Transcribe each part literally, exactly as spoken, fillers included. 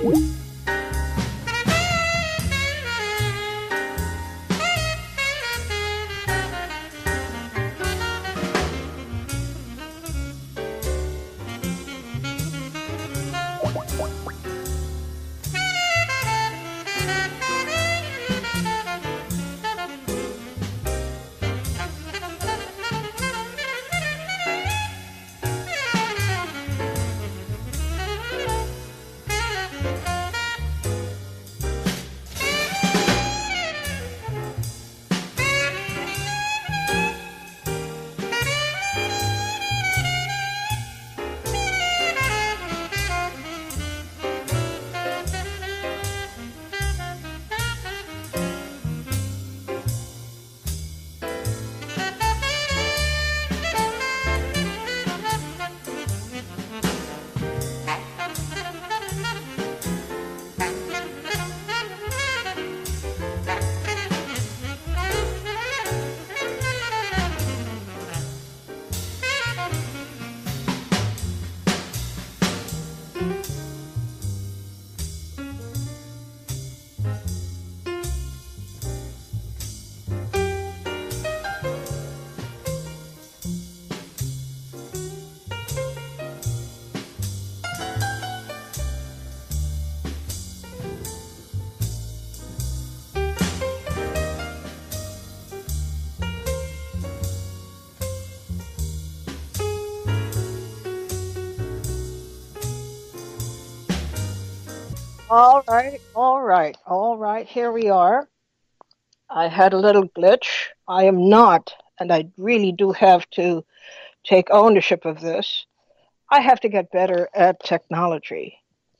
All right, all right, all right. Here we are. I had a little glitch. I am not, and I really do have to take ownership of this. I have to get better at technology.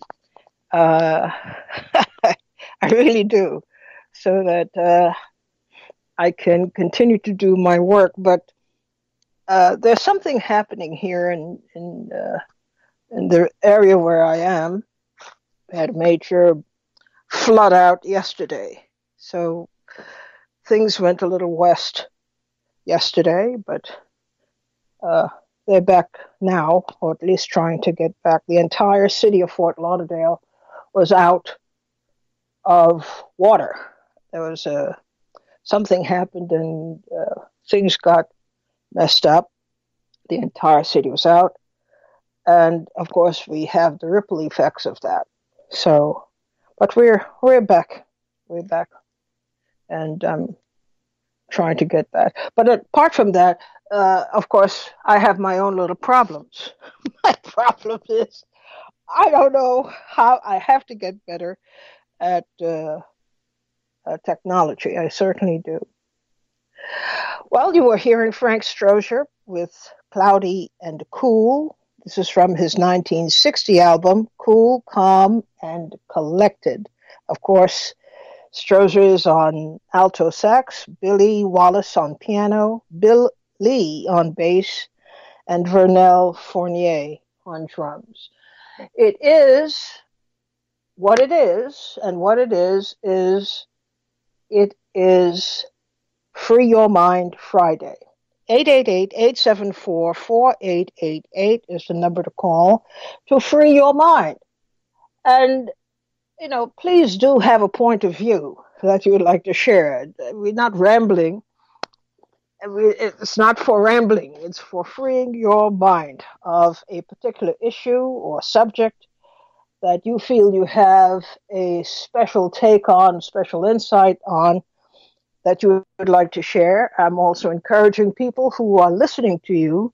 Uh, I really do, so that uh, I can continue to do my work. But uh, there's something happening here in in, uh, in the area where I am. We had a major flood out yesterday, so things went a little west yesterday, but uh, they're back now, or at least trying to get back. The entire city of Fort Lauderdale was out of water. There was a something happened and uh, things got messed up. The entire city was out, and of course we have the ripple effects of that. So, but we're we're back, we're back, and um, trying to get that. But apart from that, uh, of course, I have my own little problems. My problem is I don't know how. I have to get better at uh, uh, technology. I certainly do. Well, you were hearing Frank Strozier with Cloudy and Cool. This is from his nineteen sixty album, Cool, Calm, and Collected. Of course, Strozier is on alto sax, Billy Wallace on piano, Bill Lee on bass, and Vernel Fournier on drums. It is what it is, and what it is is it is Free Your Mind Friday. eight eight eight, eight seven four, four eight eight eight is the number to call to free your mind. And, you know, please do have a point of view that you would like to share. We're not rambling. It's not for rambling. It's for freeing your mind of a particular issue or subject that you feel you have a special take on, special insight on, that you would like to share. I'm also encouraging people who are listening to you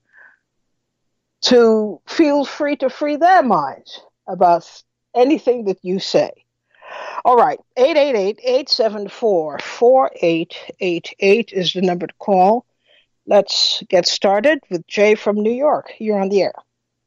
to feel free to free their minds about anything that you say. All right, eight eight eight, eight seven four, four eight eight eight is the number to call. Let's get started with Jay from New York. You're on the air.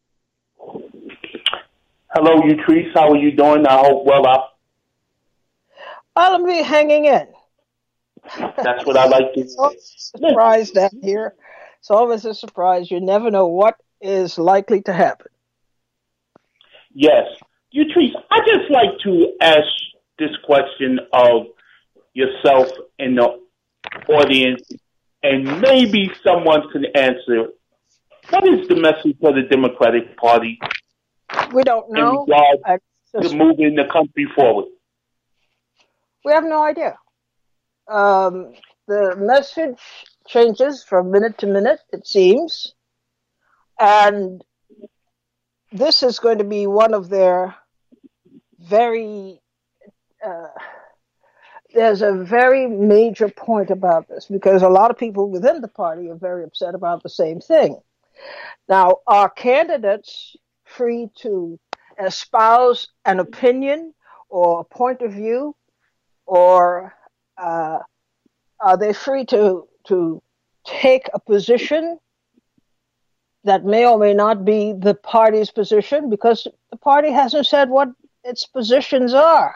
Hello, Utrice. How are you doing? I hope well. I... I'll be hanging in. That's what I like to It's always a surprise down here. It's always a surprise. You never know what is likely to happen. Yes. Utrice, I just like to ask this question of yourself and the audience, and maybe someone can answer. What is the message for the Democratic Party? We don't know. Regard- I, to moving the country forward? We have no idea. Um, the message changes from minute to minute, it seems. And this is going to be one of their very, uh, there's a very major point about this, because a lot of people within the party are very upset about the same thing. Now, are candidates free to espouse an opinion or a point of view, or uh, are they free to to take a position that may or may not be the party's position, because the party hasn't said what its positions are?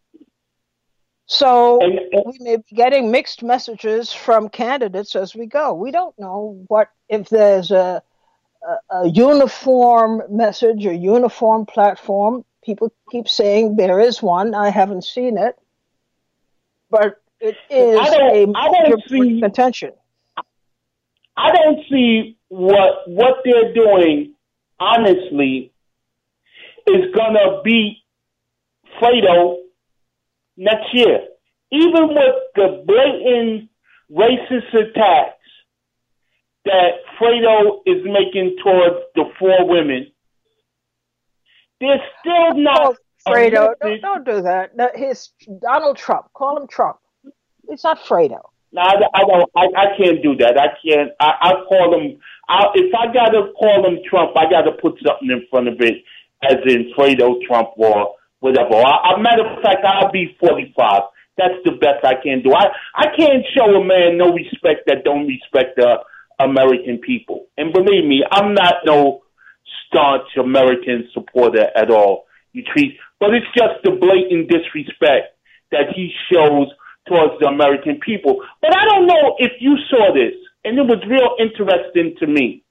So we may be getting mixed messages from candidates as we go. We don't know what if there's a, a, a uniform message, a uniform platform. People keep saying there is one. I haven't seen it, but it is a major contention. I don't see what what they're doing, honestly, is going to beat Fredo next year. Even with the blatant racist attacks that Fredo is making towards the four women, they're still not... Oh, Fredo, don't, don't do that. No, he's Donald Trump. Call him Trump. It's not Fredo. No, I, I don't. I, I can't do that. I can't. I, I call him. I, if I gotta call him Trump, I gotta put something in front of it, as in Fredo Trump or whatever. I, a matter of fact, I'll be forty-five. That's the best I can do. I I can't show a man no respect that don't respect the American people. And believe me, I'm not no staunch American supporter at all. You treat, but it's just the blatant disrespect that he shows towards the American people. But I don't know if you saw this, and it was real interesting to me,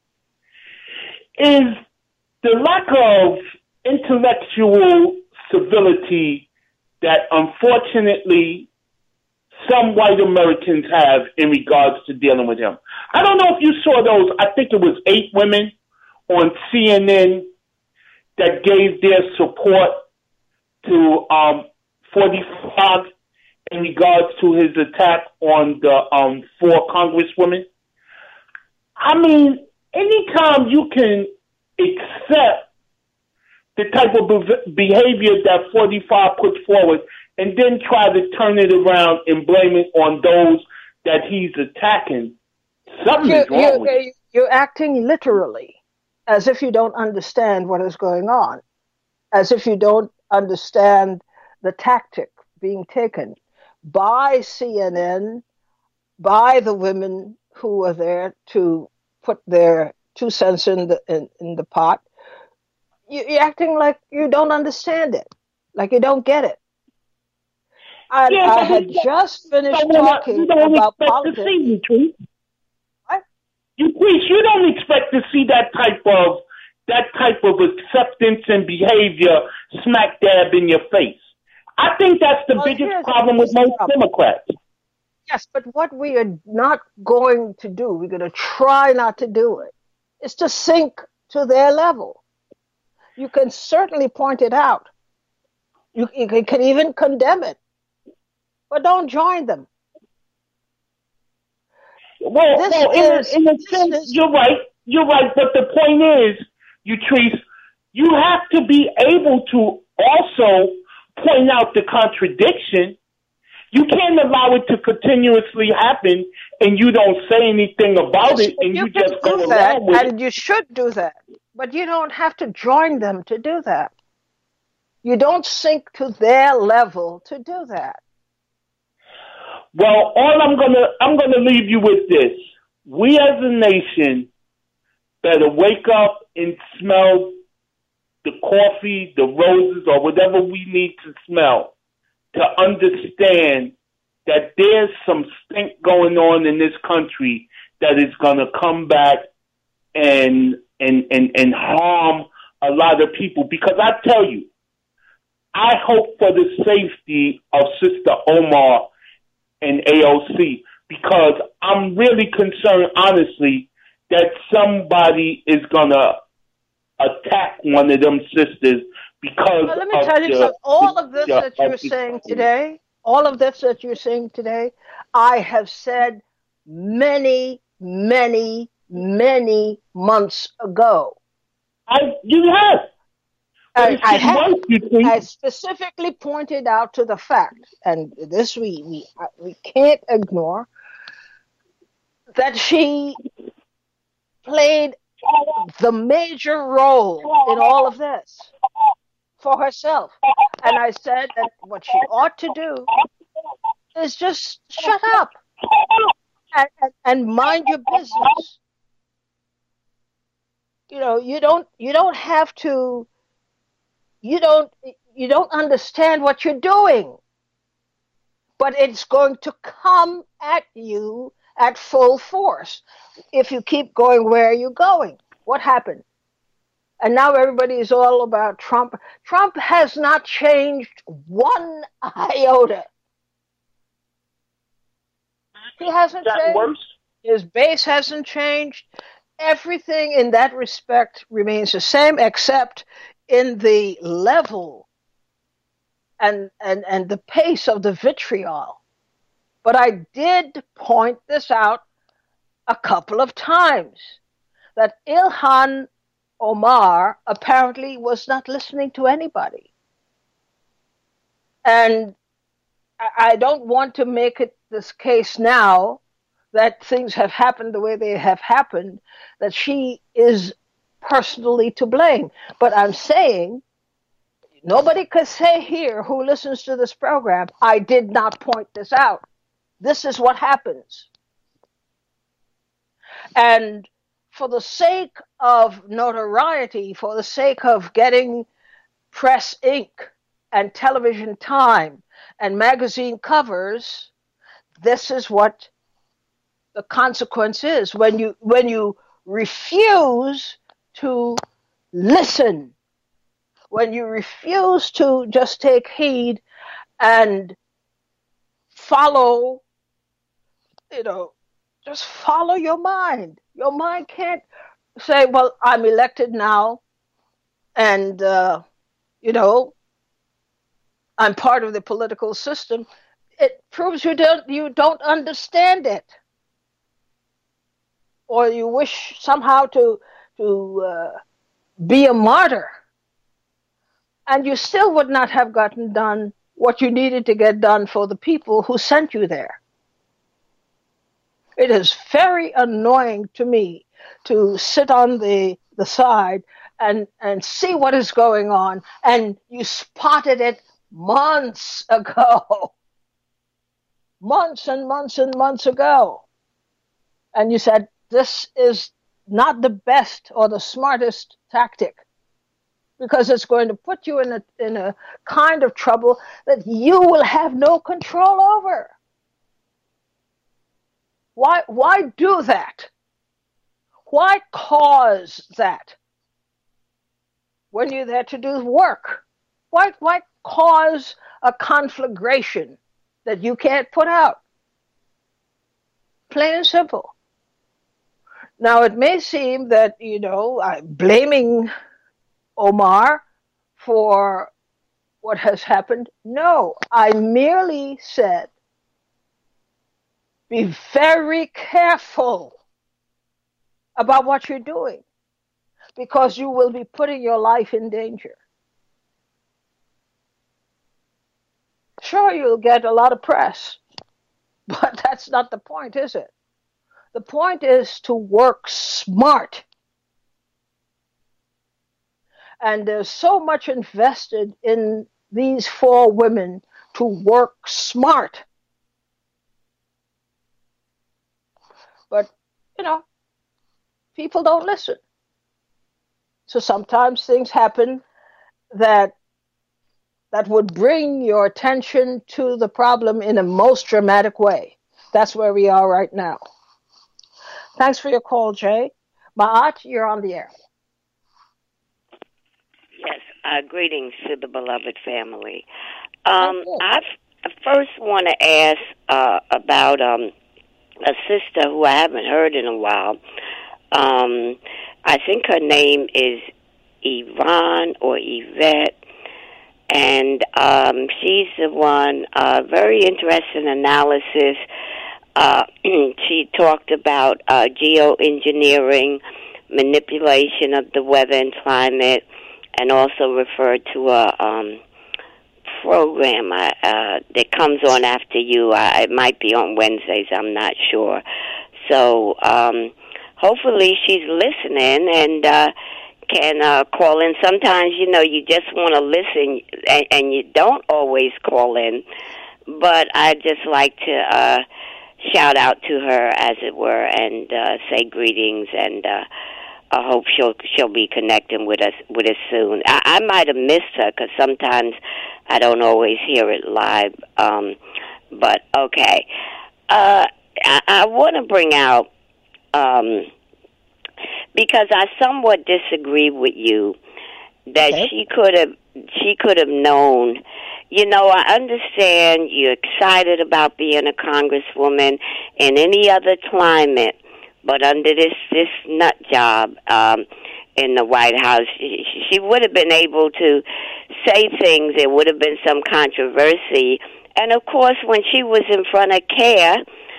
is the lack of intellectual civility that unfortunately some white Americans have in regards to dealing with him. I don't know if you saw those, I think it was eight women on C N N that gave their support to um, forty-five in regards to his attack on the um, four congresswomen. I mean, anytime you can accept the type of behavior that forty-five put forward and then try to turn it around and blame it on those that he's attacking, something you, is wrong you, with it. You're acting literally as if you don't understand what is going on, as if you don't understand the tactic being taken by C N N, by the women who are there to put their two cents in the in, in the pot. You, you're acting like you don't understand it, like you don't get it. I, yeah, I had just finished talking about politics. See, what? You please, you don't expect to see that type of that type of acceptance and behavior smack dab in your face. I think that's the well, biggest problem with most problem. Democrats. Yes, but what we are not going to do, we're going to try not to do it, is to sink to their level. You can certainly point it out. You, you can even condemn it, but don't join them. Well, well in, is, in a sense, is, you're right. You're right, but the point is, Utrice, you have to be able to also point out the contradiction. You can't allow it to continuously happen and you don't say anything about yes, it and you, you just go do that, along with and it. You should do that, but you don't have to join them to do that. You don't sink to their level to do that. Well, all I'm gonna I'm gonna leave you with this. We as a nation better wake up and smell the coffee, the roses, or whatever we need to smell to understand that there's some stink going on in this country that is going to come back and, and, and, and harm a lot of people. Because I tell you, I hope for the safety of Sister Omar and A O C, because I'm really concerned, honestly, that somebody is going to attack one of them sisters because Well, let me of tell you the, something. All the, of this the that you're of the, saying today, all of this that you're saying today, I have said many, many, many months ago. I you have, but I, it's I getting have. worse. You see, I specifically pointed out to the fact, and this we we we can't ignore, that she played the major role in all of this for herself. And I said that what she ought to do is just shut up and, and, and mind your business. You know, you don't you don't have to you don't you don't understand what you're doing, but it's going to come at you at full force if you keep going where you're going. What happened? And now everybody is all about Trump. Trump has not changed one iota. He hasn't gotten changed. worse. His base hasn't changed. Everything in that respect remains the same, except in the level and, and, and the pace of the vitriol. But I did point this out a couple of times, that Ilhan Omar apparently was not listening to anybody. And I don't want to make it this case now that things have happened the way they have happened, that she is personally to blame. But I'm saying, nobody could say here who listens to this program, I did not point this out. This is what happens. And for the sake of notoriety, for the sake of getting press ink and television time and magazine covers, this is what the consequence is when you when you refuse to listen, when you refuse to just take heed and follow, you know, just follow your mind. Your mind can't say, well, I'm elected now, and, uh, you know, I'm part of the political system. It proves you don't, you don't understand it. Or you wish somehow to, to uh, be a martyr. And you still would not have gotten done what you needed to get done for the people who sent you there. It is very annoying to me to sit on the, the side and, and see what is going on, and you spotted it months ago. Months and months and months ago. And you said, this is not the best or the smartest tactic, because it's going to put you in a, in a kind of trouble that you will have no control over. Why, why do that? Why cause that when you're there to do work? Why, why cause a conflagration that you can't put out? Plain and simple. Now, it may seem that, you know, I'm blaming Omar for what has happened. No, I merely said, be very careful about what you're doing, because you will be putting your life in danger. Sure, you'll get a lot of press, but that's not the point, is it? The point is to work smart. And there's so much invested in these four women to work smart. But, you know, people don't listen. So sometimes things happen that that would bring your attention to the problem in a most dramatic way. That's where we are right now. Thanks for your call, Jay. Ma'at, you're on the air. Yes, uh, greetings to the beloved family. Um, I first want to ask uh, about um, a sister who I haven't heard in a while. Um, I think her name is Yvonne or Yvette. And um, she's the one, uh, very interesting analysis. Uh, she talked about uh, geoengineering, manipulation of the weather and climate, and also referred to a um, program uh, uh, that comes on after you. Uh, it might be on Wednesdays, I'm not sure. So um, hopefully she's listening and uh, can uh, call in. Sometimes, you know, you just want to listen and, and you don't always call in. But I just like to uh, shout out to her, as it were, and uh, say greetings, and uh, I hope she'll she'll be connecting with us with us soon. I, I might have missed her because sometimes I don't always hear it live. Um, but okay, uh, I, I want to bring out. Um, Because I somewhat disagree with you that okay. she could have she could have known. You know, I understand you're excited about being a congresswoman in any other climate, but under this this nut job um, in the White House, she, she would have been able to say things. There would have been some controversy, and of course, when she was in front of CAIR.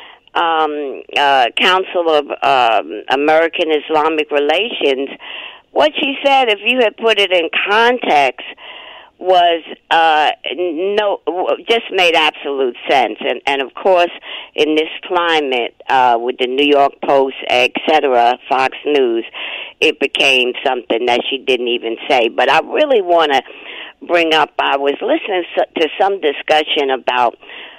Um, uh, Council of um, American Islamic Relations, what she said, if you had put it in context, was uh, no, just made absolute sense. And, and of course, in this climate, uh, with the New York Post, et cetera, Fox News, it became something that she didn't even say. But I really want to bring up, I was listening to some discussion about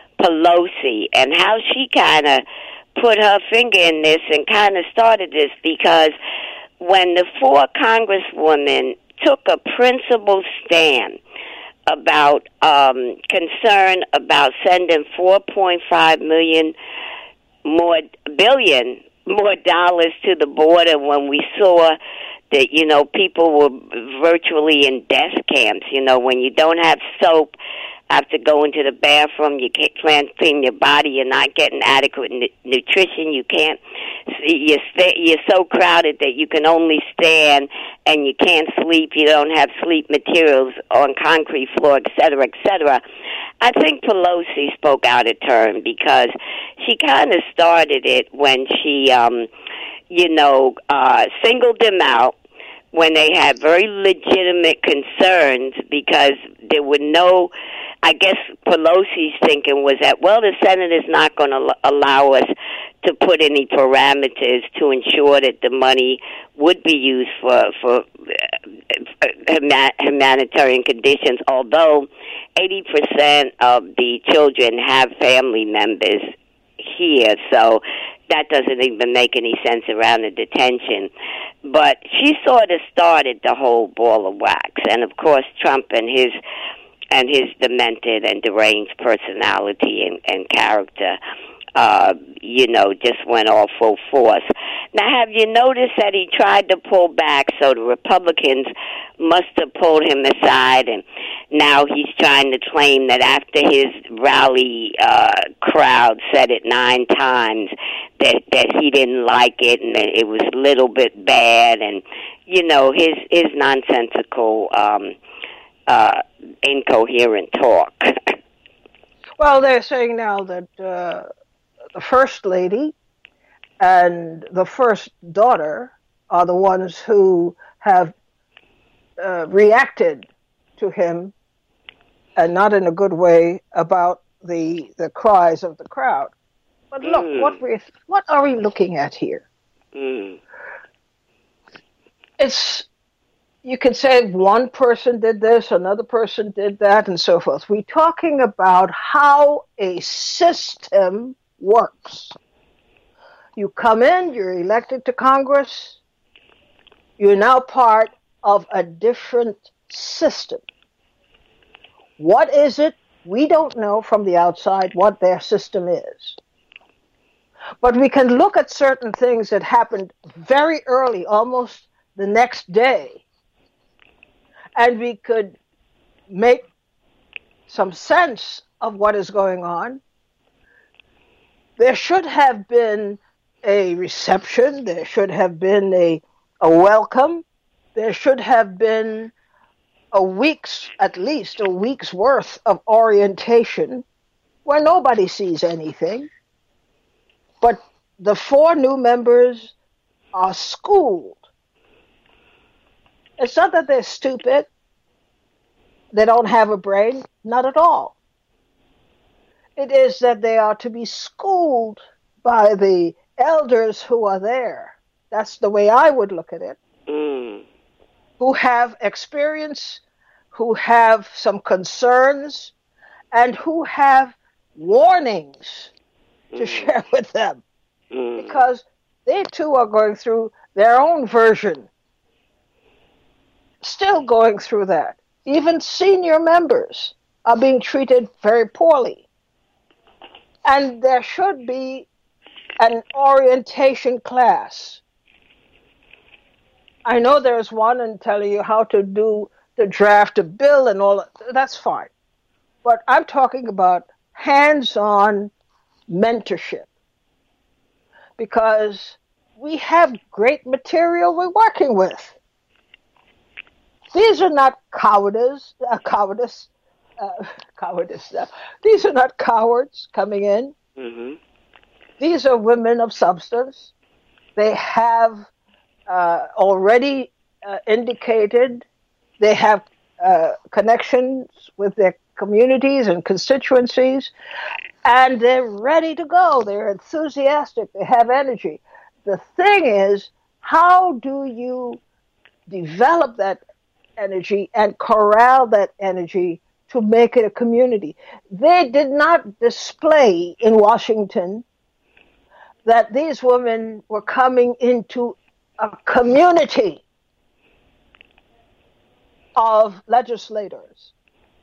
Pelosi and how she kind of put her finger in this and kind of started this, because when the four congresswomen took a principled stand about um, concern about sending four point five million more billion more dollars to the border, when we saw that, you know, people were virtually in death camps, you know, when you don't have soap, have to go into the bathroom, you can't clean your body, you're not getting adequate n- nutrition, you can't, you're, st- you're so crowded that you can only stand and you can't sleep, you don't have sleep materials on concrete floor, et cetera, et cetera. I think Pelosi spoke out of turn because she kind of started it when she, um, you know, uh, singled them out when they had very legitimate concerns, because there were no, I guess Pelosi's thinking was that, well, the Senate is not going to allow us to put any parameters to ensure that the money would be used for, for humanitarian conditions, although eighty percent of the children have family members here, so that doesn't even make any sense around the detention. But she sort of started the whole ball of wax. And, of course, Trump and his and his demented and deranged personality and, and character, uh, you know, just went all full force. Now, have you noticed that he tried to pull back, so the Republicans must have pulled him aside, and now he's trying to claim that after his rally uh, crowd said it nine times, that, that he didn't like it and that it was a little bit bad, and, you know, his, his nonsensical, um, uh, incoherent talk. Well, they're saying now that uh, the First Lady and the First Daughter are the ones who have uh, reacted to him, and not in a good way, about the the cries of the crowd. But look, mm. what we what are we looking at here? Mm. It's, you could say one person did this, another person did that, and so forth. We're talking about how a system works. You come in, you're elected to Congress, you're now part of a different system. What is it? We don't know from the outside what their system is. But we can look at certain things that happened very early, almost the next day, and we could make some sense of what is going on. There should have been a reception. There should have been a, a welcome there should have been a week's, at least a week's worth of orientation where nobody sees anything. But the four new members are schooled. It's not that they're stupid. They don't have a brain. Not at all. It is that they are to be schooled by the elders who are there. That's the way I would look at it. Mm. Who have experience, who have some concerns, and who have warnings mm. to share with them. Mm. Because they too are going through their own version. Still going through that. Even senior members are being treated very poorly. And there should be an orientation class. I know there's one and telling you how to do the draft a bill and all that. That's fine. But I'm talking about hands-on mentorship. Because we have great material we're working with. These are not cowardice, uh, cowardice, uh, cowardice. Uh, these are not cowards coming in. Mm-hmm. These are women of substance. They have uh, already uh, indicated they have uh, connections with their communities and constituencies, and they're ready to go. They're enthusiastic. They have energy. The thing is, how do you develop that energy and corral that energy to make it a community? They did not display in Washington that these women were coming into a community of legislators.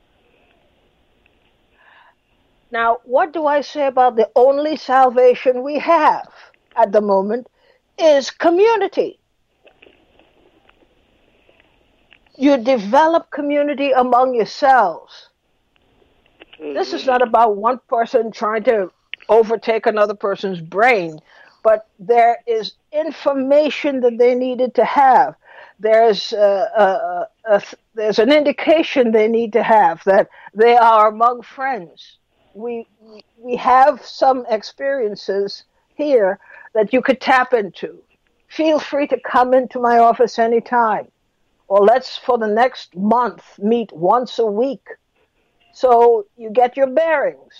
Now, what do I say about the only salvation we have at the moment is community. You develop community among yourselves. Mm-hmm. This is not about one person trying to overtake another person's brain, but there is information that they needed to have. There's uh, a, a, there's an indication they need to have that they are among friends. We we have some experiences here that you could tap into. Feel free to come into my office anytime. Or let's, for the next month, meet once a week so you get your bearings.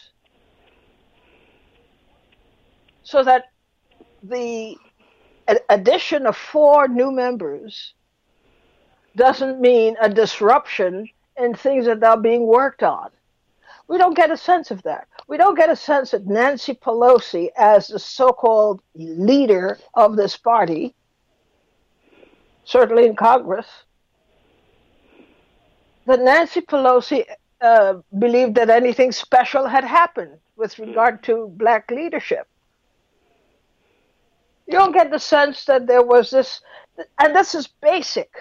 So that the addition of four new members doesn't mean a disruption in things that are being worked on. We don't get a sense of that. We don't get a sense that Nancy Pelosi, as the so-called leader of this party, certainly in Congress, that Nancy Pelosi uh, believed that anything special had happened with regard to black leadership. You don't get the sense that there was this, and this is basic.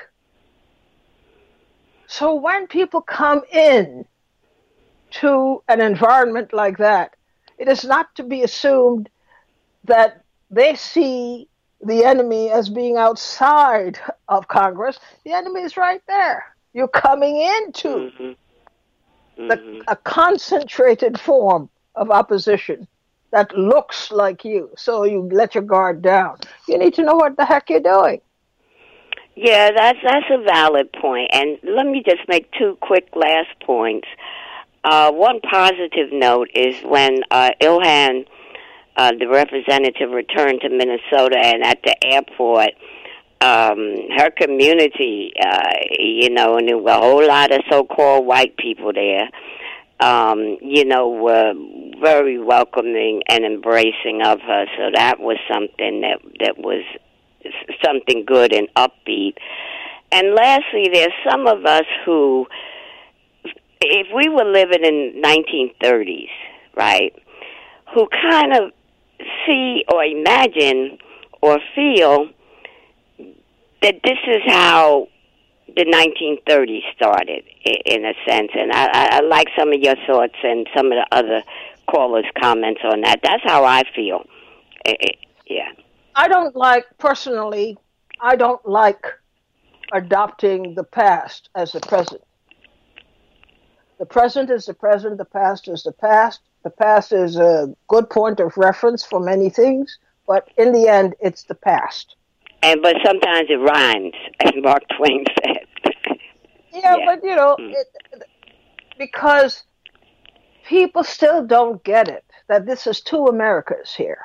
So when people come in to an environment like that, it is not to be assumed that they see the enemy as being outside of Congress. The enemy is right there. You're coming into mm-hmm. Mm-hmm. The, a concentrated form of opposition that looks like you, so you let your guard down. You need to know what the heck you're doing. Yeah, that's that's a valid point. And let me just make two quick last points. Uh, one positive note is when uh, Ilhan, uh, the representative, returned to Minnesota, and at the airport, um, her community, uh, you know, and there were a whole lot of so-called white people there, um, you know, were very welcoming and embracing of her. So that was something that that was something good and upbeat. And lastly, there's some of us who, if we were living in nineteen thirties, right, who kind of see or imagine or feel that this is how the nineteen thirties started, in a sense. And I, I like some of your thoughts and some of the other callers' comments on that. That's how I feel. It, it, yeah. I don't like, personally, I don't like adopting the past as the present. The present is the present, the past is the past. The past is a good point of reference for many things, but in the end, it's the past. And but sometimes it rhymes, as Mark Twain said. yeah, yeah, but you know, mm. it, because people still don't get it, that this is two Americas here.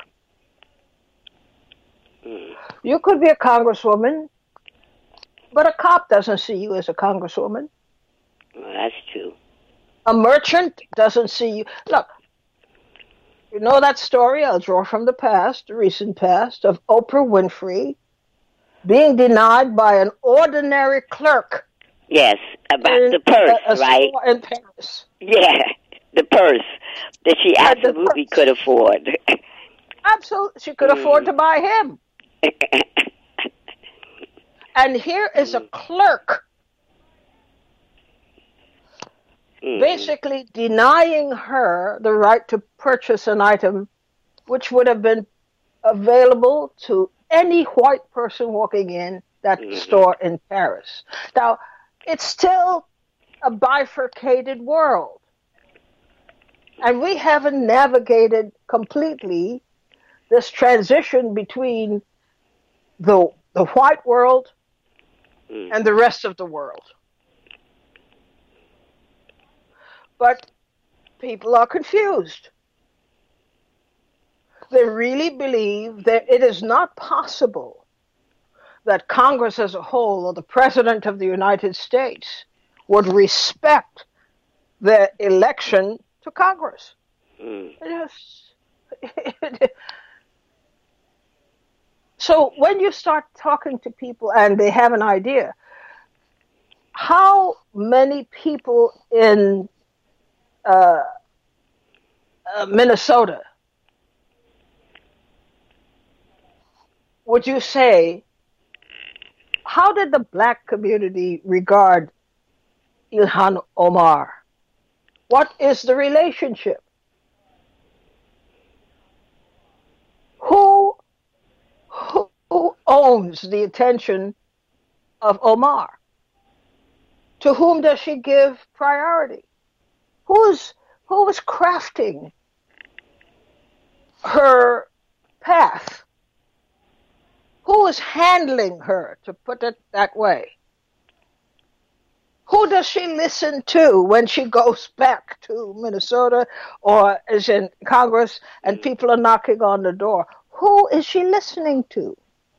Mm. You could be a congresswoman, but a cop doesn't see you as a congresswoman. Well, that's true. A merchant doesn't see you. Look, you know that story? I'll draw from the past, the recent past, of Oprah Winfrey being denied by an ordinary clerk. Yes, about in, the purse, a, a right? In Paris. Yeah, the purse that she absolutely could afford. Absolutely, she could mm. afford to buy him. And here is a clerk mm. basically denying her the right to purchase an item which would have been available to any white person walking in that mm. store in Paris. Now, it's still a bifurcated world. And we haven't navigated completely this transition between the the white world mm. and the rest of the world. But people are confused. They really believe that it is not possible that Congress as a whole or the President of the United States would respect the election to Congress. Mm. It is, so when you start talking to people and they have an idea, how many people in uh, uh, Minnesota would you say, how did the black community regard Ilhan Omar? What is the relationship? Who, who, who owns the attention of Omar? To whom does she give priority? Who's, who is crafting her path? Who is handling her, to put it that way? Who does she listen to when she goes back to Minnesota or is in Congress and people are knocking on the door? Who is she listening to?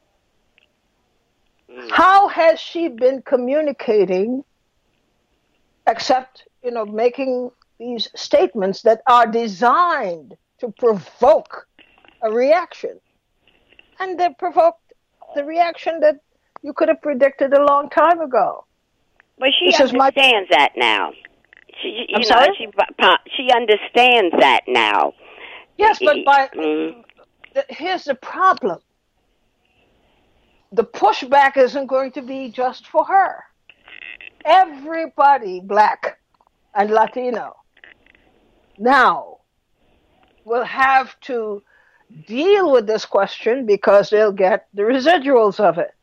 How has she been communicating except, you know, making these statements that are designed to provoke a reaction? And they provoked the reaction that you could have predicted a long time ago. But she this understands my... that now. She, you I'm know, sorry? she she understands that now. Yes, but by, mm. the, here's the problem. The pushback isn't going to be just for her. Everybody, black and Latino, now will have to deal with this question because they'll get the residuals of it.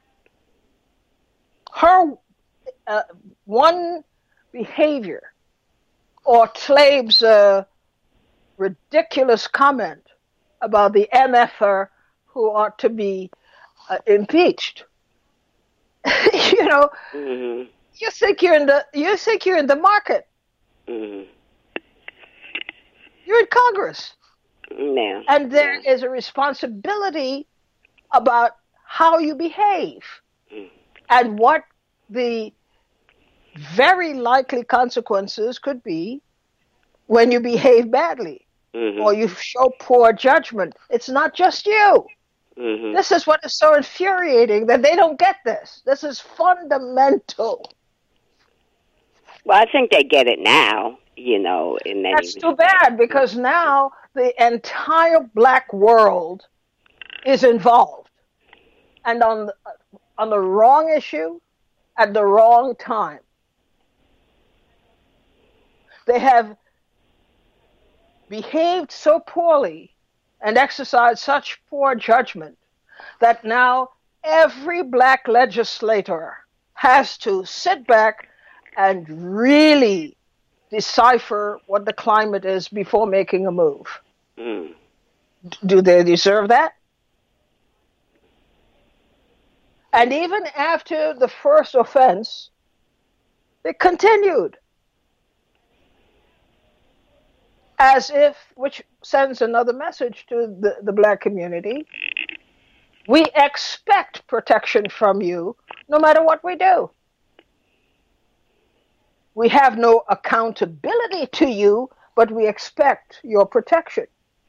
Her uh, one behavior or Tlaib's uh, ridiculous comment about the M F er who ought to be uh, impeached. you know, mm-hmm. you think you're in the you think you're in the market. Mm-hmm. You're in Congress. No. And there is a responsibility about how you behave mm. and what the very likely consequences could be when you behave badly mm-hmm. or you show poor judgment. It's not just you. Mm-hmm. This is what is so infuriating, that they don't get this. This is fundamental. Well, I think they get it now. You know, in many That's too bad, because now the entire black world is involved, and on the, on the wrong issue at the wrong time. They have behaved so poorly and exercised such poor judgment that now every black legislator has to sit back and really decipher what the climate is before making a move. Mm. Do they deserve that? And even after the first offense, they continued. As if, which sends another message to the, the black community. We expect protection from you no matter what we do. We have no accountability to you, but we expect your protection.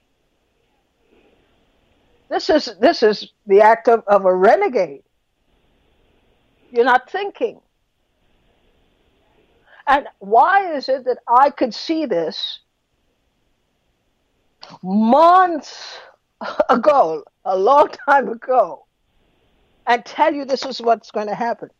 This is this is the act of, of a renegade. You're not thinking. And why is it that I could see this months ago, a long time ago, and tell you this is what's going to happen?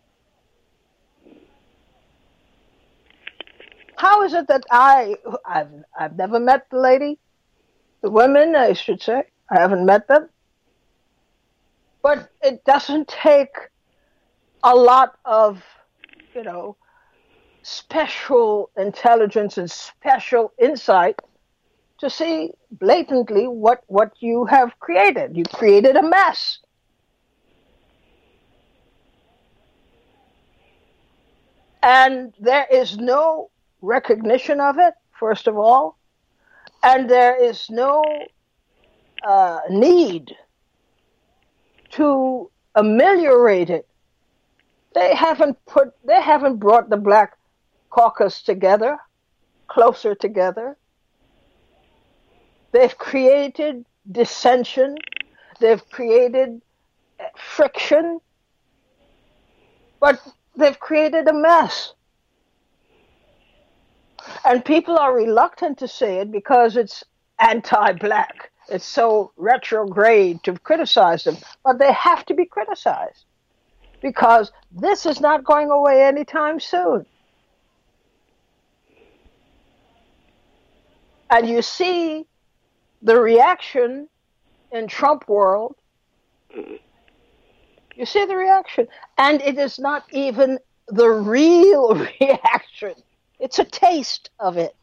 How is it that I, I've, I've never met the lady, the women, I should say. I haven't met them. But it doesn't take a lot of, you know, special intelligence and special insight to see blatantly what, what you have created. You created a mess. And there is no recognition of it, first of all, and there is no uh, need to ameliorate it. They haven't put, they haven't brought the Black Caucus together, closer together. They've created dissension. They've created friction, but they've created a mess. And people are reluctant to say it because it's anti-black. It's so retrograde to criticize them, but they have to be criticized because this is not going away anytime soon. And you see the reaction in Trump world. You see the reaction. And it is not even the real reaction. It's a taste of it.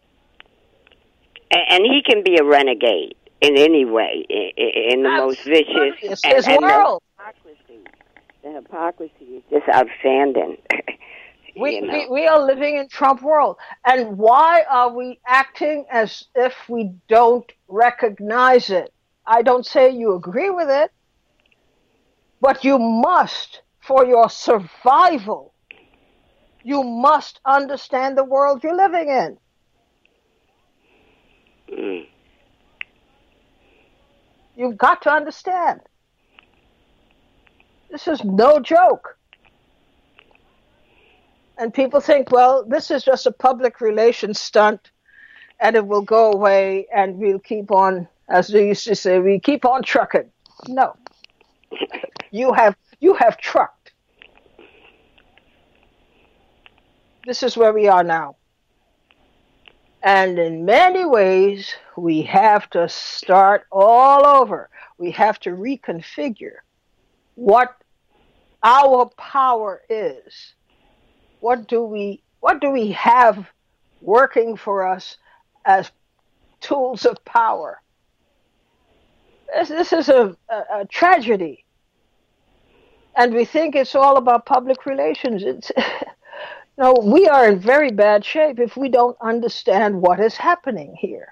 And he can be a renegade in any way, in the most vicious. It's his world. The hypocrisy is just outstanding. We, you know? we we are living in Trump world. And why are we acting as if we don't recognize it? I don't say you agree with it, but you must, for your survival, you must understand the world you're living in. Mm. You've got to understand. This is no joke. And people think, well, this is just a public relations stunt and it will go away and we'll keep on, as they used to say, we keep on trucking. No. You have you have trucked. This is where we are now. And in many ways, we have to start all over. We have to reconfigure what our power is. What do we what do we have working for us as tools of power? This, this is a, a, a tragedy. And we think it's all about public relations. It's no, we are in very bad shape if we don't understand what is happening here.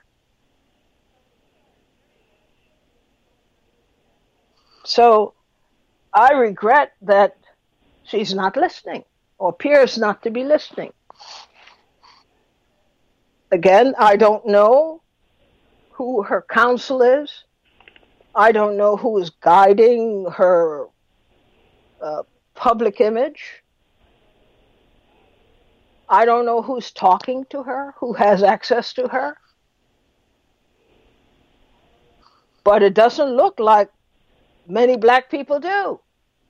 So I regret that she's not listening, or appears not to be listening. Again, I don't know who her counsel is. I don't know who is guiding her uh, public image. I don't know who's talking to her, who has access to her. But it doesn't look like many black people do.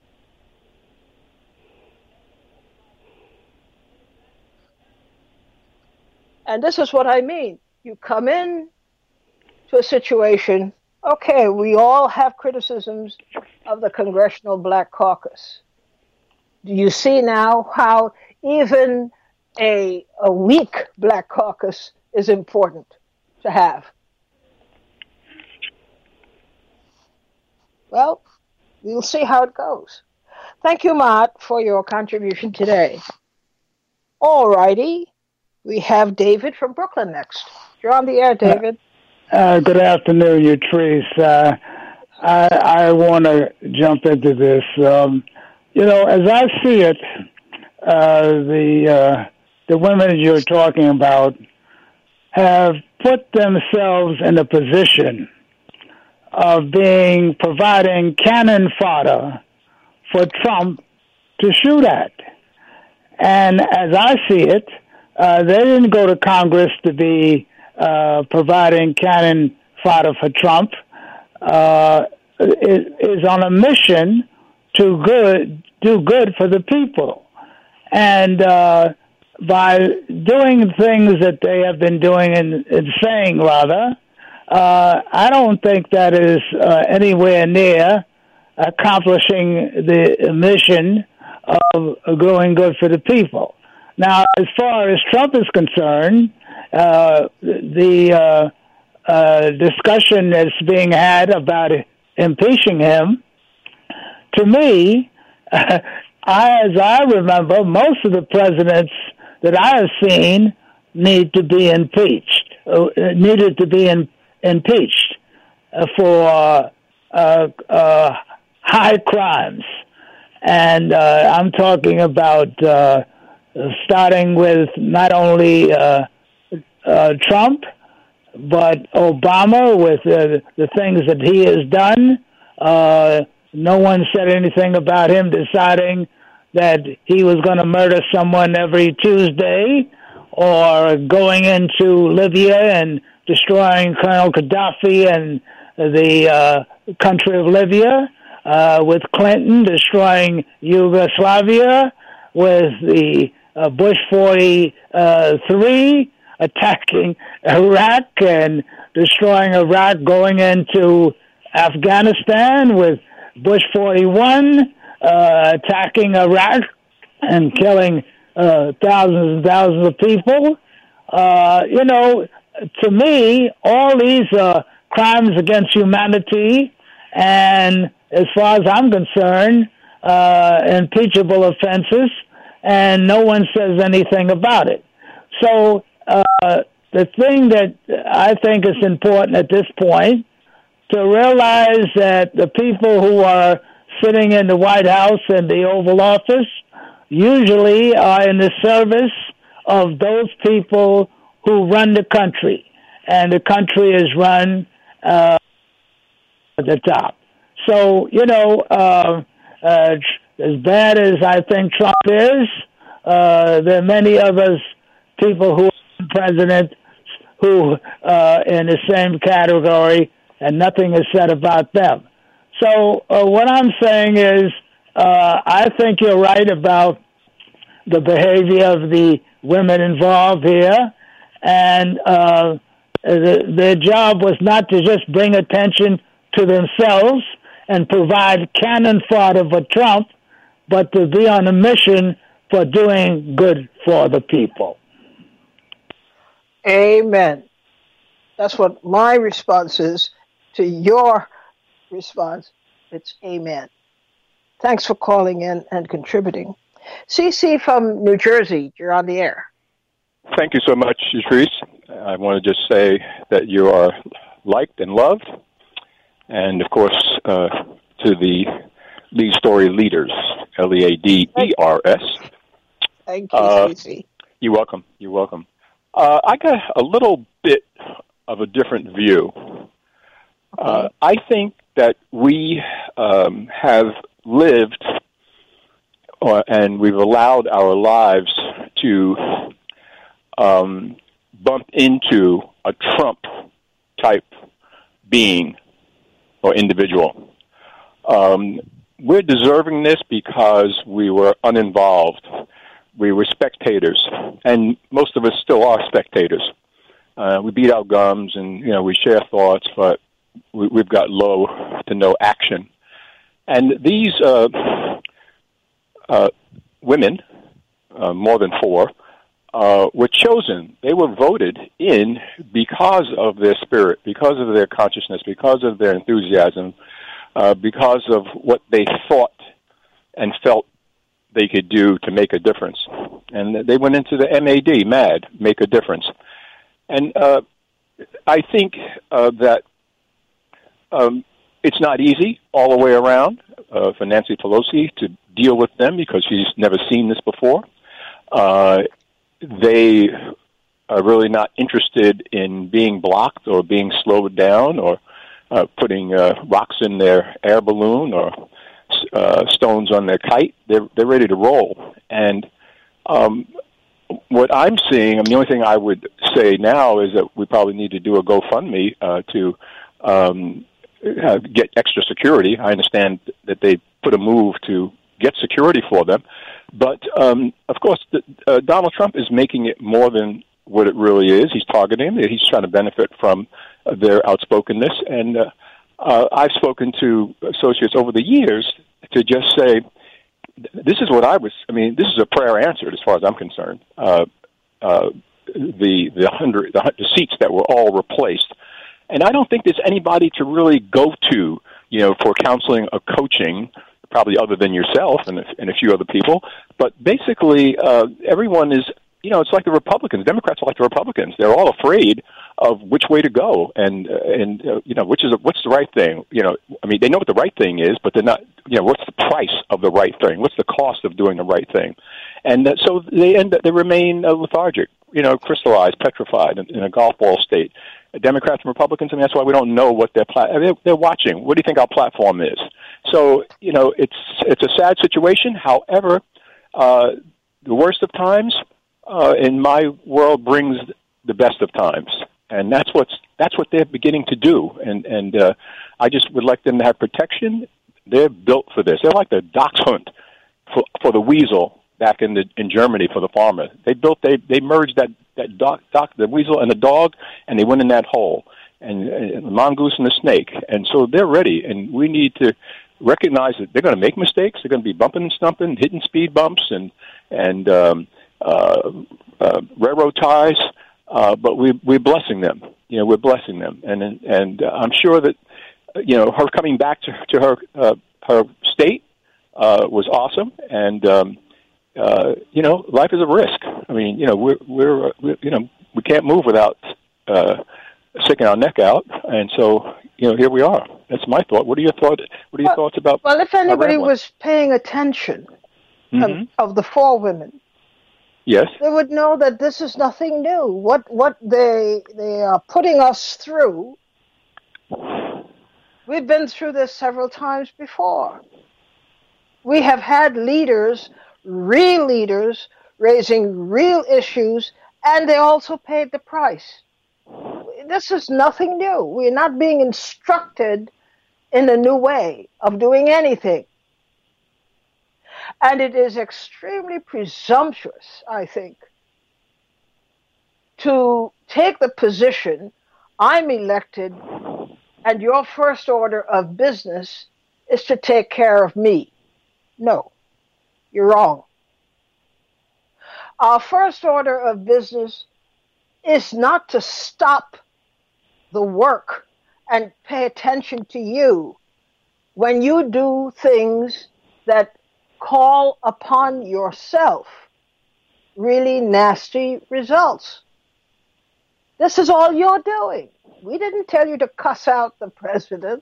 And this is what I mean. You come in to a situation, okay, we all have criticisms of the Congressional Black Caucus. do you see now how even a, a weak Black caucus is important to have? Well, we'll see how it goes. Thank you, Mott, for your contribution today. All righty. We have David from Brooklyn next. You're on the air, David. Uh, uh, good afternoon, Utrice. Uh, I, I want to jump into this. Um, you know, as I see it, uh, the uh, the women you're talking about have put themselves in a position of being providing cannon fodder for Trump to shoot at. And as I see it, uh, they didn't go to Congress to be uh, providing cannon fodder for Trump. Uh, it is on a mission to good do good for the people. And uh, by doing things that they have been doing and, and saying, rather, uh, I don't think that is uh, anywhere near accomplishing the mission of growing good for the people. Now, as far as Trump is concerned, uh, the uh, uh, discussion that's being had about impeaching him, to me, I, as I remember, most of the presidents that I have seen need to be impeached, uh, needed to be in, impeached for uh, uh, high crimes. And uh, I'm talking about uh, starting with not only uh, uh, Trump, but Obama with uh, the things that he has done. Uh, no one said anything about him deciding that he was going to murder someone every Tuesday, or going into Libya and destroying Colonel Gaddafi and the uh, country of Libya. Uh, with Clinton destroying Yugoslavia, with the uh, Bush forty-three attacking Iraq and destroying Iraq, going into Afghanistan, with Bush forty-one uh, attacking Iraq and killing uh, thousands and thousands of people. Uh, you know, to me, all these are crimes against humanity, and as far as I'm concerned, uh, impeachable offenses, and no one says anything about it. So uh, the thing that I think is important at this point, to realize that the people who are sitting in the White House and the Oval Office usually are in the service of those people who run the country, and the country is run uh, at the top. So, you know, uh, uh, as bad as I think Trump is, uh, there are many of us people who are president who uh, in the same category, and nothing is said about them. So uh, what I'm saying is, uh, I think you're right about the behavior of the women involved here, and uh, the, their job was not to just bring attention to themselves and provide cannon fodder for Trump, but to be on a mission for doing good for the people. Amen. That's what my response is to your response. It's amen. Thanks for calling in and contributing. Cece from New Jersey, you're on the air. Thank you so much, Utrice. I want to just say that you are liked and loved. And, of course, uh, to the Lead Story Leaders, L E A D E R S. Thank you, uh, Cece. You're welcome. You're welcome. Uh, I got a little bit of a different view. Okay. Uh, I think that we um, have lived uh, and we've allowed our lives to um, bump into a Trump-type being or individual. Um, we're deserving this because we were uninvolved. We were spectators, and most of us still are spectators. Uh, we beat our gums, and you know we share thoughts, but we, we've got low to no action. And these uh, uh, women, uh, more than four, uh, were chosen. They were voted in because of their spirit, because of their consciousness, because of their enthusiasm, uh, because of what they thought and felt they could do to make a difference. And they went into the M A D, MAD, make a difference. And uh, I think uh, that um, it's not easy all the way around uh, for Nancy Pelosi to deal with them because she's never seen this before. Uh, they are really not interested in being blocked or being slowed down or uh, putting uh, rocks in their air balloon or uh, stones on their kite. They're, they're ready to roll. And um, what I'm seeing, and the only thing I would say now is that we probably need to do a GoFundMe uh, to um, uh, get extra security. I understand that they put a move to get security for them. But, um, of course, the, uh, Donald Trump is making it more than what it really is. He's targeting them. He's trying to benefit from uh, their outspokenness. And uh, uh, I've spoken to associates over the years to just say, this is what I was, I mean, this is a prayer answered as far as I'm concerned. Uh, uh, the the hundred the, the seats that were all replaced. And I don't think there's anybody to really go to, you know, for counseling or coaching, probably other than yourself and a, and a few other people. But basically, uh, everyone is, you know, it's like the Republicans. Democrats are like the Republicans. They're all afraid of which way to go and, uh, and uh, you know, which is, what's the right thing? You know, I mean, they know what the right thing is, but they're not, you know, what's the price of the right thing? What's the cost of doing the right thing? And uh, so they end up, they remain uh, lethargic, you know, crystallized, petrified in, in a golf ball state. Democrats and Republicans, and that's why we don't know what their plat- they're, they're watching. What do you think our platform is? So, you know, it's it's a sad situation. However, uh, the worst of times uh, in my world brings the best of times, and that's what's that's what they're beginning to do. And and uh, I just would like them to have protection. They're built for this. They're like the dachshund for for the weasel back in the in Germany for the farmer. They built they they merged that. that doc, doc, the weasel and the dog, and they went in that hole, and, and the mongoose and the snake. And so they're ready, and we need to recognize that they're going to make mistakes. They're going to be bumping and stumping, hitting speed bumps and and um, uh, uh, railroad ties, uh, but we, we're blessing them. You know, we're blessing them. And and uh, I'm sure that, you know, her coming back to, to her uh, her state uh, was awesome, and um Uh, you know, life is a risk. I mean, you know, we're, we're, we're you know, we can't move without uh, sticking our neck out, and so, you know, here we are. That's my thought. What are your thoughts? What are your well, thoughts about? Well, if anybody was paying attention mm-hmm. of, of the four women, yes, they would know that this is nothing new. What what they they are putting us through, we've been through this several times before. We have had leaders. Real leaders raising real issues, and they also paid the price. This is nothing new. We're not being instructed in a new way of doing anything. And it is extremely presumptuous, I think, to take the position, I'm elected, and your first order of business is to take care of me. No. You're wrong. Our first order of business is not to stop the work and pay attention to you when you do things that call upon yourself really nasty results. This is all you're doing. We didn't tell you to cuss out the president.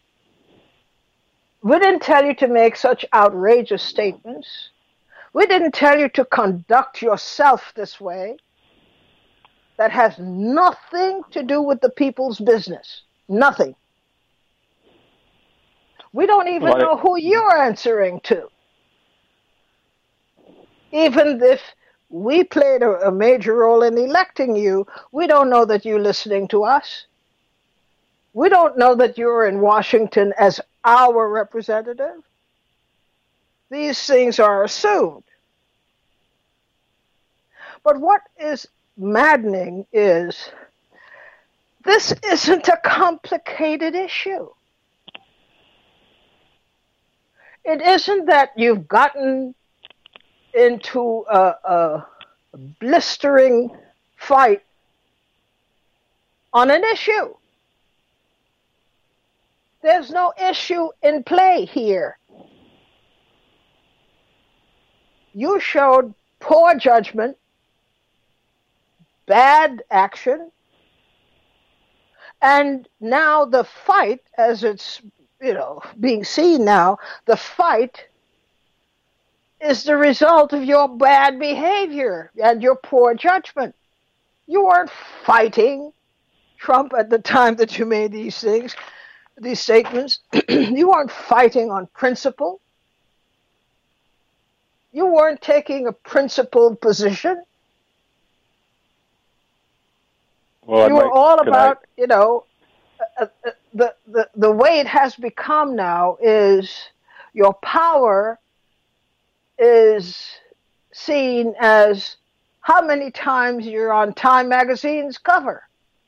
We didn't tell you to make such outrageous statements. We didn't tell you to conduct yourself this way. That has nothing to do with the people's business. Nothing. We don't even well, know who you're answering to. Even if we played a, a major role in electing you, we don't know that you're listening to us. We don't know that you're in Washington as our representative. These things are assumed. But what is maddening is this isn't a complicated issue. It isn't that you've gotten into a, a blistering fight on an issue. There's no issue in play here. You showed poor judgment, bad action, and now the fight, as it's, you know, being seen now, the fight is the result of your bad behavior and your poor judgment. You weren't fighting Trump at the time that you made these things, these statements. You weren't fighting on principle. You weren't taking a principled position. Well, you might, were all about, I... you know, uh, uh, the, the, the way it has become now is your power is seen as how many times you're on Time Magazine's cover.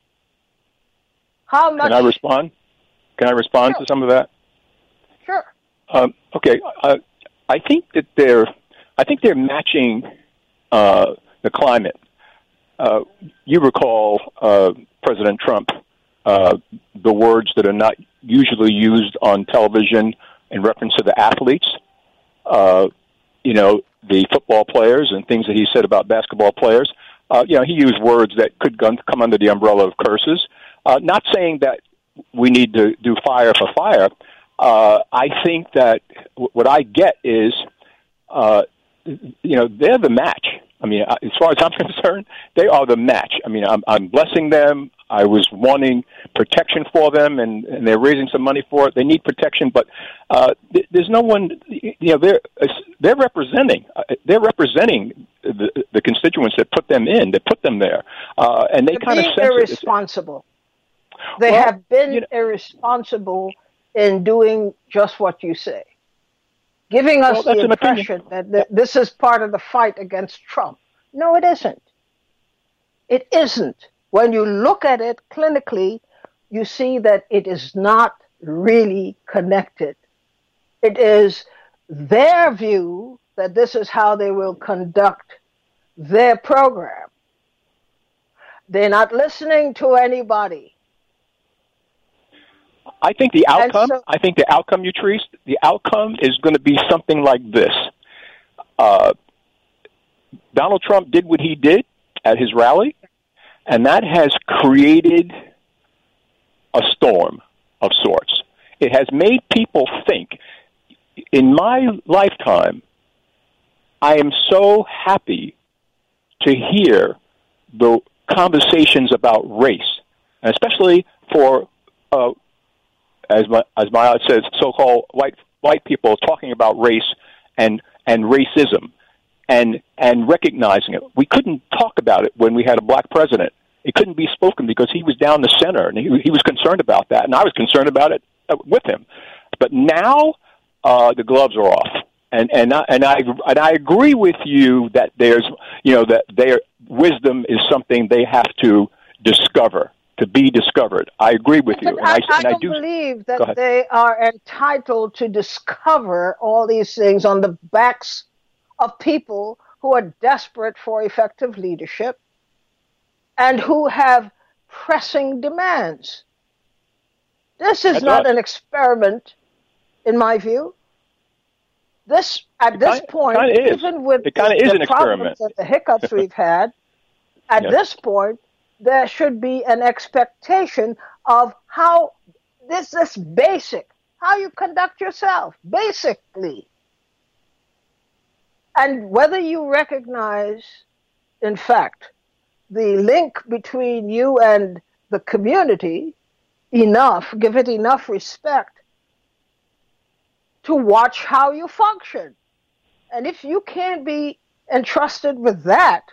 How much? Can I respond? Can I respond Sure. to some of that? Sure. Um, okay, uh, I think that they're, I think they're matching uh, the climate. Uh, you recall uh, President Trump, uh, the words that are not usually used on television in reference to the athletes. Uh, you know, the football players and things that he said about basketball players. Uh, you know, he used words that could come under the umbrella of curses. Uh, not saying that we need to do fire for fire. Uh, I think that w- what I get is, uh, you know, they're the match. I mean, as far as I'm concerned, they are the match. I mean, I'm, I'm blessing them. I was wanting protection for them, and, and they're raising some money for it. They need protection, but uh, th- there's no one. You know, they're they're representing. Uh, they're representing the, the constituents that put them in, that put them there, uh, and they kind of sense irresponsible. It. They well, have been you know, irresponsible in doing just what you say, giving us well, the impression that th- this is part of the fight against Trump. No, it isn't. It isn't. When you look at it clinically, you see that it is not really connected. It is their view that this is how they will conduct their program. They're not listening to anybody. I think the outcome, so, I think the outcome, Utrice, the outcome is going to be something like this. Uh, Donald Trump did what he did at his rally, and that has created a storm of sorts. It has made people think. In my lifetime, I am so happy to hear the conversations about race, and especially for, uh, as my as my says, so-called white white people talking about race and and racism. And and recognizing it. We couldn't talk about it when we had a black president. It couldn't be spoken because he was down the center, and he, he was concerned about that, and I was concerned about it with him. But now uh, the gloves are off, and and I, and I and I agree with you that there's you know that their wisdom is something they have to discover, to be discovered. I agree with you, and I, I, and I, I and don't I do believe that they are entitled to discover all these things on the backs of people who are desperate for effective leadership and who have pressing demands. This is That's not right. an experiment, in my view. This, at It this kinda, point, kinda even with it the, is the an problems experiment. and the hiccups we've had, at Yes. this point, there should be an expectation of how this is basic, how you conduct yourself, basically. And whether you recognize, in fact, the link between you and the community enough, give it enough respect to watch how you function. And if you can't be entrusted with that,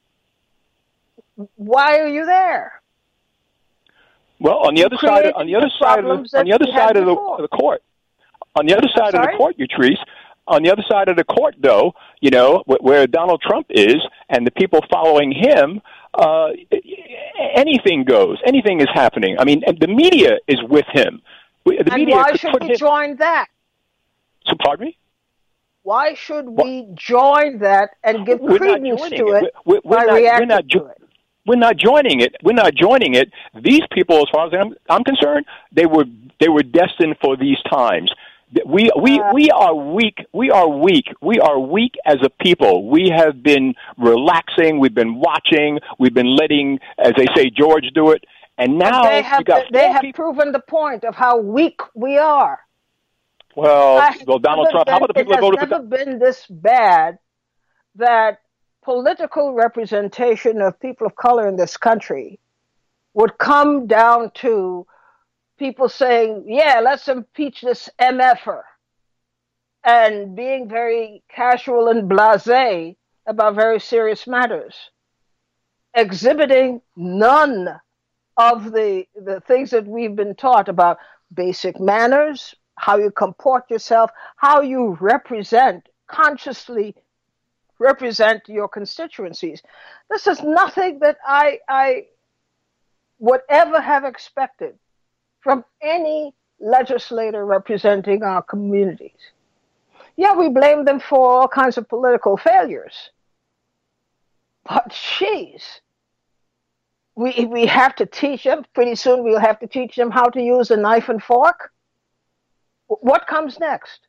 why are you there? Well, on the You other side, created on the other the side of problems the, on that the other we had side of the, before. of the court, on the other side of sorry? the court, Utrice, on the other side of the court, though, you know, wh- where Donald Trump is and the people following him, uh, anything goes. Anything is happening. I mean, and the media is with him. The And media why could should put we him, join that? So, pardon me? Why should Well, we join that and give we're not credence joining to it. it We're, we're by not, we're reacting not jo- to it? We're not joining it. We're not joining it. These people, as far as I'm, I'm concerned, they were they were destined for these times. We we Uh, we are weak. We are weak. We are weak as a people. We have been relaxing. We've been watching. We've been letting, as they say, George do it. And but now they you have got they four have people. proven the point of how weak we are. Well, I have well, Donald never Trump. How been, about the it people that has voted for? never been this bad that political representation of people of color in this country would come down to people saying, yeah, let's impeach this M F er, and being very casual and blasé about very serious matters, exhibiting none of the, the things that we've been taught about basic manners, how you comport yourself, how you represent, consciously represent your constituencies. This is nothing that I, I would ever have expected from any legislator representing our communities. Yeah, we blame them for all kinds of political failures. But geez, we, we have to teach them. Pretty soon we'll have to teach them how to use a knife and fork. What comes next?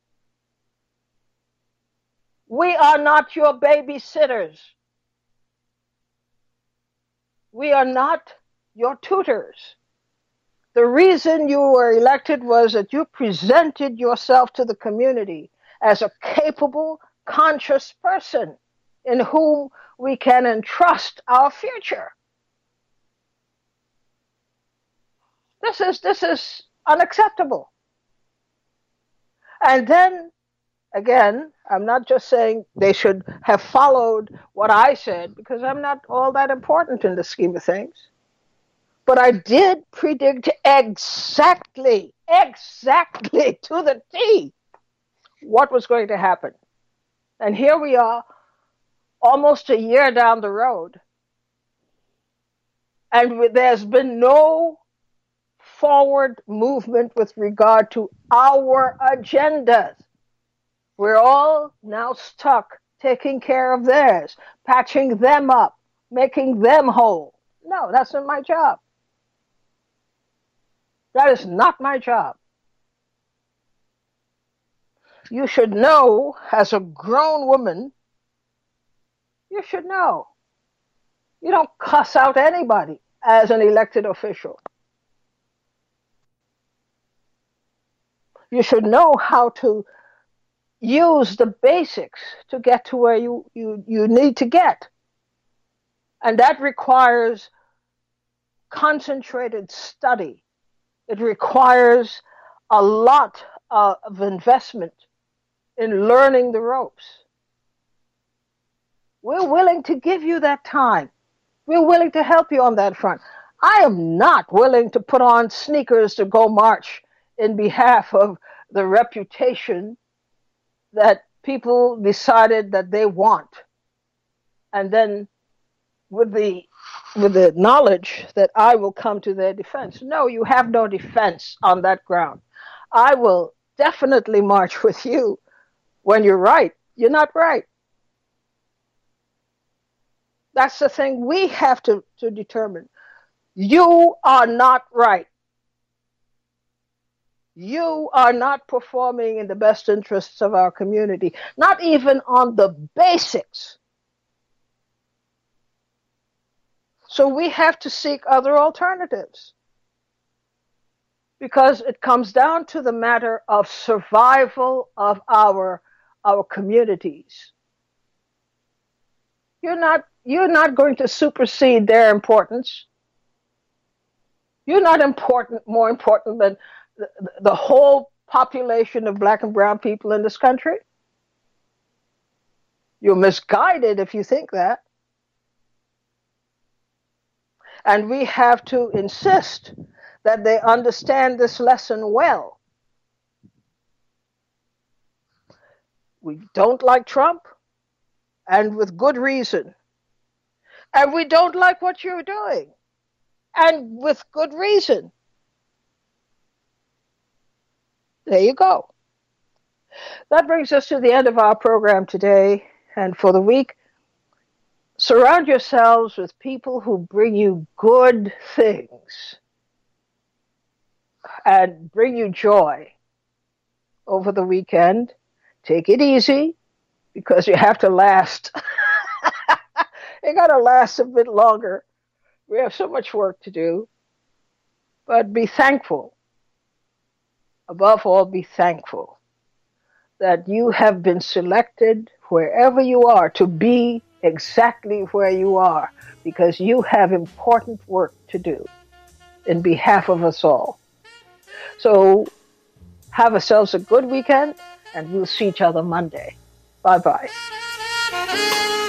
We are not your babysitters. We are not your tutors. The reason you were elected was that you presented yourself to the community as a capable, conscious person in whom we can entrust our future. This is, this is unacceptable. And then, again, I'm not just saying they should have followed what I said, because I'm not all that important in the scheme of things. But I did predict exactly, exactly to the T what was going to happen. And here we are, almost a year down the road, and there's been no forward movement with regard to our agendas. We're all now stuck taking care of theirs, patching them up, making them whole. No, that's not my job. That is not my job. You should know, as a grown woman, you should know. You don't cuss out anybody as an elected official. You should know how to use the basics to get to where you, you, you need to get. And that requires concentrated study. It requires a lot uh, of investment in learning the ropes. We're willing to give you that time. We're willing to help you on that front. I am not willing to put on sneakers to go march in behalf of the reputation that people decided that they want. And then with the with the knowledge that I will come to their defense. No, you have no defense on that ground. I will definitely march with you when you're right. You're not right. That's the thing we have to, to determine. You are not right. You are not performing in the best interests of our community, not even on the basics. So we have to seek other alternatives, because it comes down to the matter of survival of our, our communities. You're not, you're not going to supersede their importance. You're not important, more important than the, the whole population of black and brown people in this country. You're misguided if you think that. And we have to insist that they understand this lesson well. We don't like Trump, and with good reason. And we don't like what you're doing, and with good reason. There you go. that brings us to the end of our program today and for the week. Surround yourselves with people who bring you good things and bring you joy over the weekend. Take it easy because you have to last. You got to last a bit longer. We have so much work to do. But be thankful. Above all, be thankful that you have been selected wherever you are to be exactly where you are, because you have important work to do in behalf of us all. So have yourselves a good weekend, and we'll see each other Monday. Bye-bye.